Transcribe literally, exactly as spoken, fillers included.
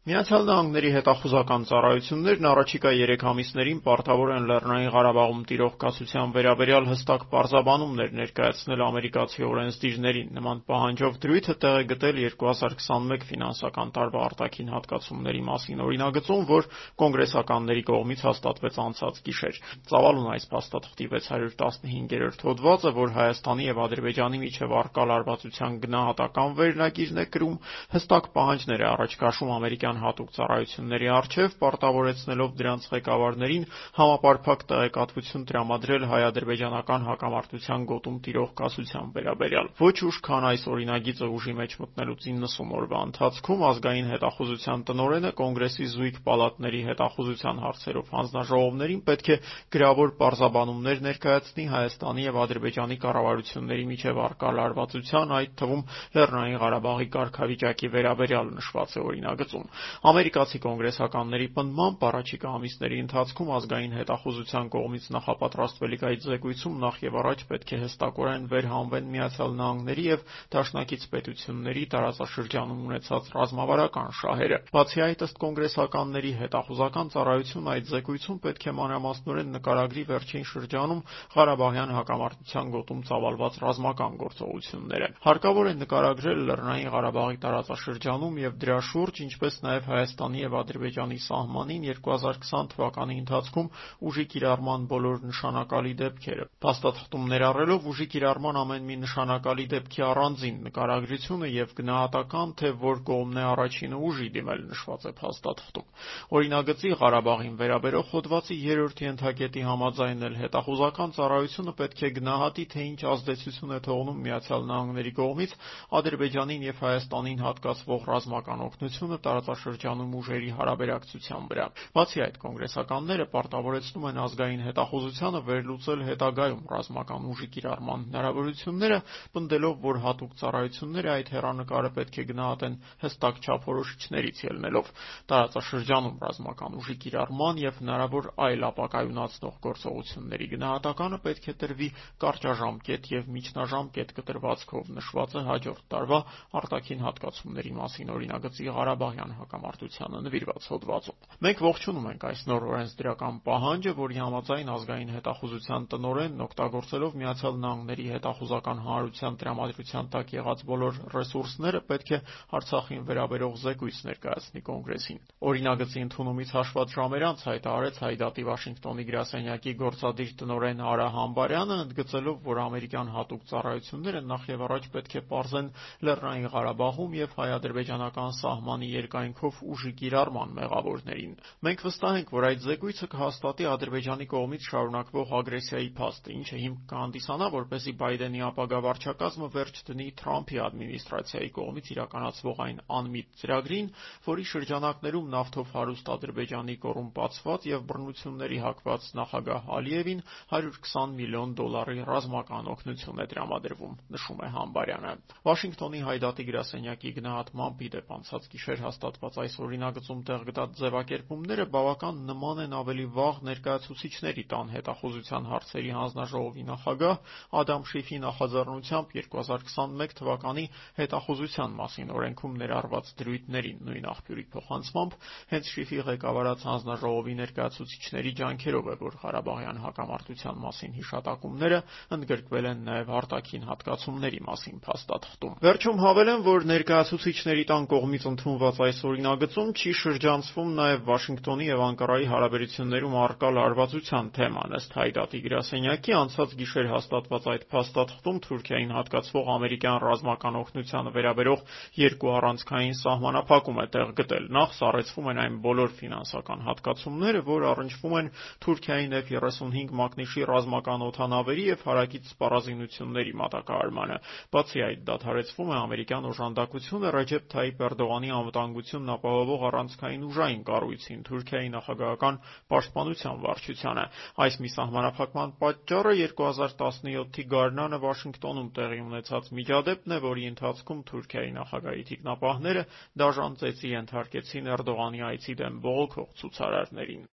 Միացյալ Նահանգների հետախուզական ծառայություններն առաջիկա երեք ամիսներին պարտավոր են Լեռնային Ղարաբաղում տիրող կացության վերաբերյալ հստակ պարզաբանումներ ներկայացնել ամերիկացի օրենսդիրներին։ Նման պահանջով դրույթը տեղ է գտել երկու հազար քսանմեկ ֆինանսական տարվա արտաքին հատկացումների մասին օրինագծում, որ կոնգրեսականների կողմից հաստատվեց անցած գիշեր։ Ծավալուն այս փաստաթղթի վեց հարյուր տասնհինգերորդ հոդվածը, որ Հայաստանի և Ադրբեջանի միջև առկա լարվածության գնահատական վերնագիրն է կրում, հստակ պահանջներ է առաջ քաշում ամերիկյան հատուկ ծառայությունների առջև, պարտավորեցնելով դրանց ղեկավարներին համապարփակ տեղեկատվություն տրամադրել հայ-ադրբեջանական հակամարտության գոտում տիրող կասության վերաբերյալ։ Ոչ ուշ, քան այս օրինագիծը ուժի մեջ մտնելուց իննսուն օրվա ընթացքում ազգային հետախուզության տնօրենը Կոնգրեսի զույգ պալատների հետախուզության հարցերով հանձնաժողովներին պետք է գրավոր պարզաբանումներ ներկայացնի Հայաստանի և Ադրբեջանի կառավարությունների միջև առկա լարվածության, այդ թվում Լեռնային Ղարաբաղի կարգավիճակի վերաբերյալ նշված է օրինագծում։ Ամերիկացի կոնգրեսականների պնդմամբ առաջիկա ամիսների ընթացքում ազգային հետախուզության կողմից նախապատրաստվելիք այդ զեկույցում նախ և առաջ պետք է հստակորեն վերհանվեն Միացյալ Նահանգների և դաշնակից պետությունների տարածաշրջանում ունեցած ռազմավարական շահերը։ Բացի այդ, ըստ կոնգրեսականների, հետախուզական ծառայությունն այդ զեկույցում պետք է մանրամասնորեն նկարագրի վերջին շրջանում Ղարաբաղյան հակամարտության գոտում ծավալված ռազմական գործողությունները։ Հարկավոր է նկարագրել Լեռնային Ղարաբաղի տարածաշրջանում և դրա շուրջ, ինչպես նաև Հայաստանի և Ադրբեջանի սահմանին երկու հազար քսան թվականի ընթացքում ուժի կիրառման բոլոր նշանակալի դեպքերը։ Փաստաթղթում ներառելով ուժի կիրառման ամեն մի նշանակալի դեպքի առանձին նկարագրությունը և գնահատական, թե որ կողմն է առաջինը ուժի դիմել, նշված է փաստաթղթում։ Օրինագծի Ղարաբաղին վերաբերող հոդվածի երրորդ ենթակետի համաձայն էլ հետախուզական ծառայությունը պետք է գնահատի, թե ինչ ազդեցություն է թողնում Միացյալ Նահանգների կողմից Ադրբեջանին և Հայաստանին հատկացվող ռազմական օգնությունը տարածաշրջանում ուժերի հարաբերակցության վրա։ Բացի այդ, կոնգրեսականները պարտավորեցնում են ազգային հետախուզությանը վերլուծել հետագայում ռազմական ուժի կիրառման հնարավորությունները, պնդելով, որ հատուկ ծառայությունները այդ հեռանկարը պետք է գնահատեն հստակ չափորոշիչներից ելնելով։ Տարածաշրջանում ռազմական ուժի կիրառման և հնարավոր այլ ապակայունացնող գործողությունների գնահատականը պետք է տրվի կարճաժամկետ և միջնաժամկետ կտրվածքով, նշված է հաջորդ տարվա արտաքին հատկացումների մասին օրինագծի Ղարաբաղյան հակամարտությանը նվիրված հոդվածում։ Մենք ողջունում ենք այս նոր օրենսդրական պահանջը, որի համաձայն ազգային հետախուզության տնօրենն օգտագործելով Միացյալ Նահանգների հետախուզական հանրության տրամադրության տակ եղած բոլոր ռեսուրսները պետք է Արցախին վերաբերող զեկույց ներկայացնի Կոնգրեսին։ Օրինագծի ընդունումից հաշված ժամեր անց հայտարարեց Հայդատի Վաշինգտոնի գրասենյակի գործադիր տնօրեն Արա Համբարյանը, ընդգծելով, որ ամերիկյան հատուկ ծառայությունները նախ և առաջ պետք է պարզեն Լեռնային Ղարաբաղում և հայ-ադրբեջանական սահմանի երկայնքով ուժի կիրառման մեղավորներին։ Մենք վստահ ենք, որ այդ զեկույցը կհաստատի Ադրբեջանի կողմից շարունակվող ագրեսիայի փաստը, ինչը հիմք կհանդիսանա, որպեսզի Բայդենի ապագա վարչակազմը վերջ դնի Թրամփի ադմինիստրացիայի կողմից իրականացվող այն անմիտ ծրագրին, որի շրջանակներում նավթով հարուստ Ադրբեջանի կոռումպացված և բռնությունների հակված նախագահ Ալիևին հարյուր քսան միլիոն դոլարի ռազմական օգնություն է տրամադրվում, նշում է Համբարյանը։ Վաշինգտոնի Հայդատի գրասենյակի գնահատմամբ, ի դեպ, անցած գիշեր հաստատված այս օրինագծում տեղ գտած ձևակերպումները բավական նման են ավելի վաղ ներկայացուցիչների տան հետախուզության հարցերի հանձնաժողովի նախագահ Ադամ Շիֆի նախաձեռնությամբ երկու հազար քսանմեկ թվականի հետախուզության մասին օրենքում ներառված դրույթներին։ Նույն աղբյուրի փոխանցմամբ, հենց Շիֆի ղեկավարած հանձնաժողովի ներկայացուցիչների ջանքերով է, որ Ղարաբաղյան հակամարտության մասին հիշատակումները ընդգրկվել են նաև արտաքին հատկացումների մասին փաստաթղթում։ Վերջում հավելեմ, որ ներկայացուցիչների տան կողմից ընդունված այս օրինագծում չի շրջանցվում նաև Վաշինգտոնի և Անկարայի հարաբերություններում առկա լարվածության թեման։ Ըստ Հայդատի գրասենյակի, անցած գիշեր հաստատված այդ փաստաթղթում Թուրքիային հատկացվող ամերիկյան ռազմական օգնությանը վերաբերող երկու առանցքային սահմանափակում է տեղ գտել։ Նախ սառեցվում են այն բոլոր ֆինանսական հատկացումները, որ առնչվում են Թուրքիային Էֆ երեսունհինգ մակնիշի ռազմական օդանավերի և հարակից սպառազինությունների մատակարարմանը։ Բացի այդ, դադարեցվում է ամերիկյան օժանդակությունը Ռեջեփ Թայիփ Էրդողանի անվտանգությունն ապահովող առանցքային ուժային կառույցին՝ Թուրքիայի նախագահական պաշտպանության վարչությանը։ Այս մի սահմանափակման պատճառը երկու հազար տասնյոթի գարնանը Վաշինգտոնում տեղի ունեցած միջադեպն է, որի ընթացքում Թուրքիայի նախագահի թիկնապահները դաժան ծեծի ենթարկեցին Էրդողանի այցի դեմ բողոքող ցուցարարներին։